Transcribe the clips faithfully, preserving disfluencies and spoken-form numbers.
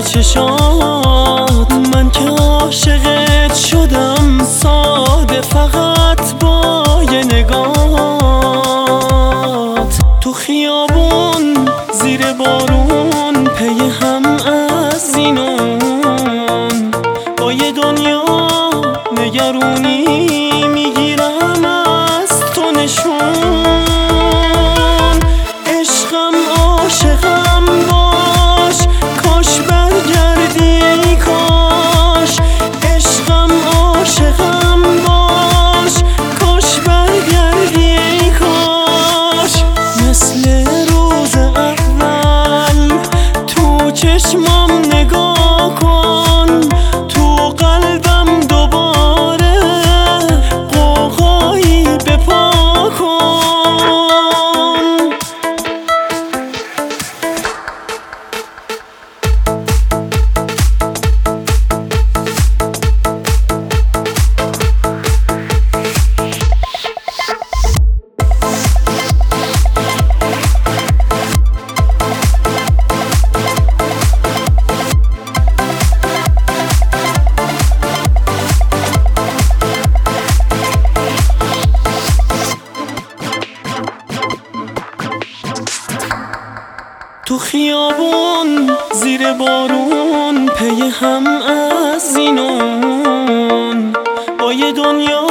چشات، من که عاشقت شدم ساده فقط با یه نگات. تو خیابون زیر بارون پی هم از اینون، با یه دنیا نگرونی میگیرم از تو نشون. عشقم عاشقم باش، کاش برگردی ای کاش. عشقم عاشقم باش، کاش برگردی ای کاش. مثل روز اول تو چشمام نگاه کن، تو قلبم دوباره قوقایی بپا کن. تو خیابون زیر بارون پی هم از اینون، با یه دنیا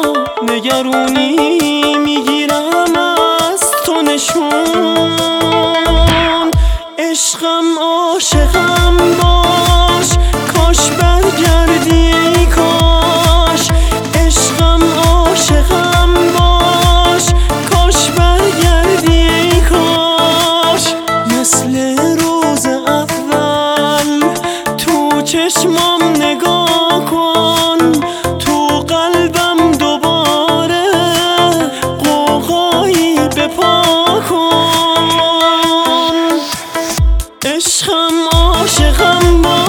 نگرونی میگیرم از تو نشون. عشقم عاشقم باش، کاش برگردی ای کاش. عشقم عاشقم باش، کاش برگردی ای کاش. مثل روز اول تو چشمام نگاه کن، تو قلبم دوباره قوقایی بپا کن. عشقم عاشقم باش.